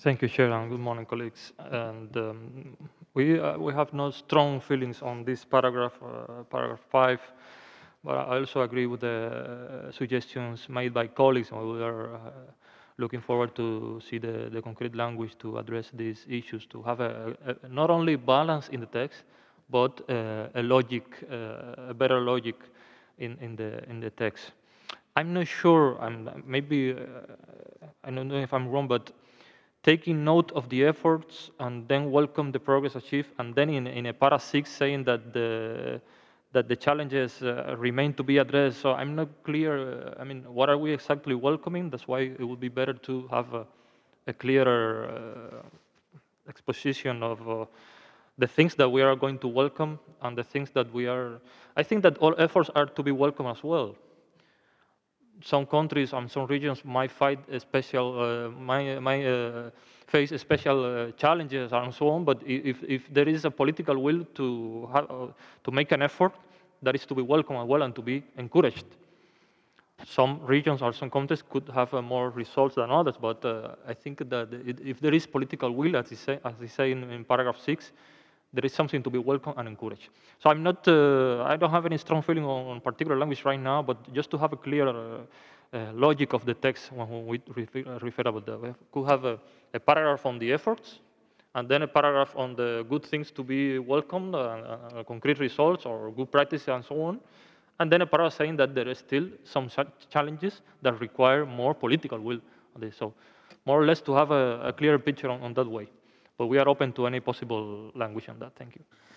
Thank you, Sharon. Good morning, colleagues. And we have no strong feelings on this paragraph, paragraph 5, but I also agree with the suggestions made by colleagues, and we are looking forward to see the concrete language to address these issues, to have not only balance in the text, but a logic, a better logic in the text. I'm not sure. Maybe I don't know if I'm wrong, but taking note of the efforts and then welcome the progress achieved, and then in a para 6 saying that the challenges remain to be addressed. So I'm not clear. I mean, what are we exactly welcoming? That's why it would be better to have a clearer exposition of the things that we are going to welcome and the things that we are. I think that all efforts are to be welcome as well. Some countries and some regions might fight a special, face special challenges and so on. But if there is a political will to to make an effort, that is to be welcome as well and to be encouraged. Some regions or some countries could have more results than others, but I think that if there is political will, as they say in paragraph 6, there is something to be welcomed and encouraged. So I'm not, I don't have any strong feeling on particular language right now, but just to have a clear logic of the text when we refer about that. We could have a paragraph on the efforts, and then a paragraph on the good things to be welcomed, concrete results or good practices and so on, and then a paragraph saying that there is still some challenges that require more political will. So more or less to have a clear picture on that way. But we are open to any possible language on that. Thank you.